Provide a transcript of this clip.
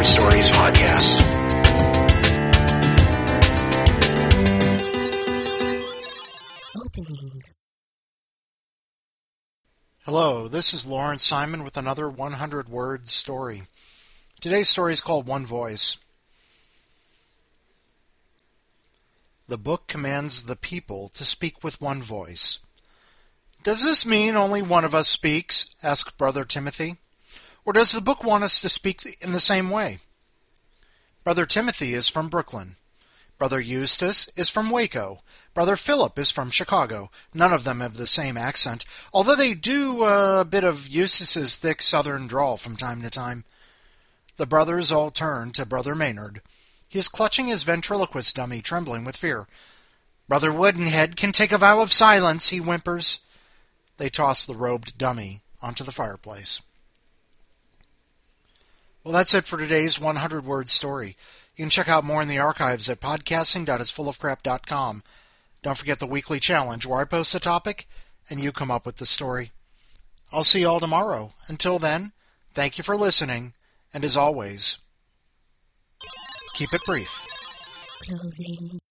Word Stories podcast. Opening. Hello, this is Lawrence Simon with another 100-word story. Today's story is called One Voice. The book commands the people to speak with one voice. Does this mean only one of us speaks? Asked Brother Timothy. Or does the book want us to speak in the same way? Brother Timothy is from Brooklyn. Brother Eustace is from Waco. Brother Philip is from Chicago. None of them have the same accent, although they do a bit of Eustace's thick southern drawl from time to time. The brothers all turn to Brother Maynard. He is clutching his ventriloquist dummy, trembling with fear. Brother Woodenhead can take a vow of silence, he whimpers. They toss the robed dummy onto the fireplace. Well, that's it for today's 100-word story. You can check out more in the archives at podcasting.isfullofcrap.com. Don't forget the weekly challenge where I post a topic and you come up with the story. I'll see you all tomorrow. Until then, thank you for listening, and as always, keep it brief. Closing.